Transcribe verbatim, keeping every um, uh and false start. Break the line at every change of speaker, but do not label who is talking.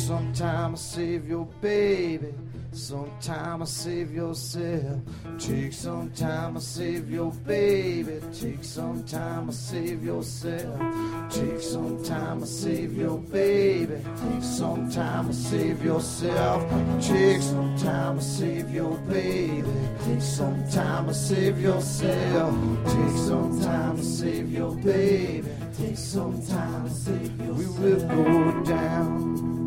some time to save your baby. Sometime to save yourself. Take some time to save your baby. Take some time to save yourself. Take some time to save your baby. Take some time to save yourself. Take some time to save your baby. Take some time to save yourself. Take some time to save your baby. Take some time to save yourself. We will go down.